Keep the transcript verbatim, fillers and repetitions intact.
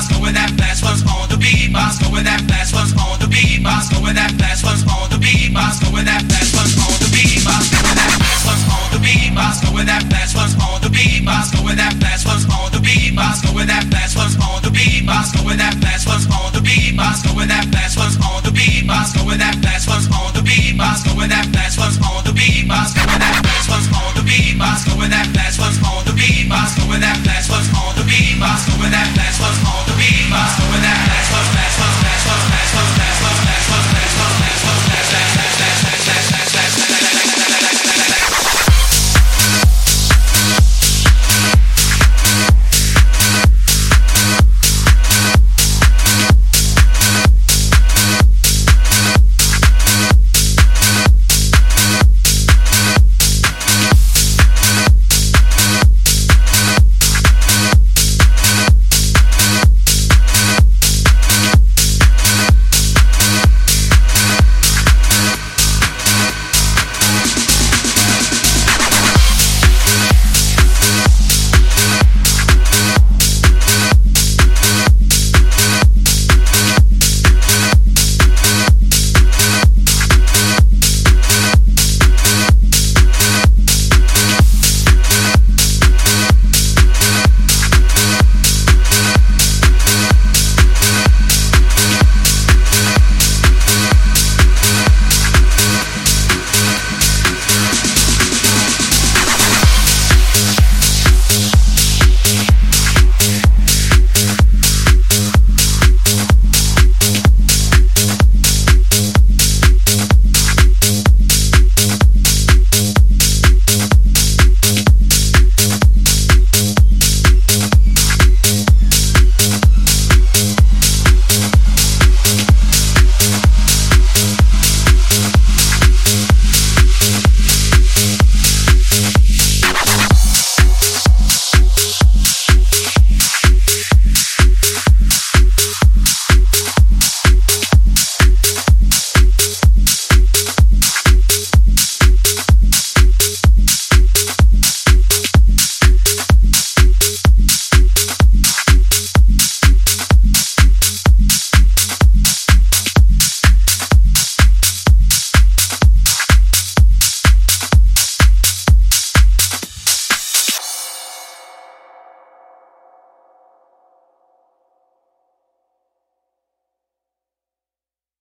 boss, go with that fast ones on the beat, boss, go with that fast ones on the beat, boss, go with that fast ones on the beat, boss, go with that fast ones on the beat, boss, go with that fast ones on the beat, boss, go with that fast ones on the beat, boss, go with that fast ones on the beat, boss, go with that fast ones on the beat, boss, go with that fast ones on the beat, boss, go with that fast ones on the beat, boss, go with that fast ones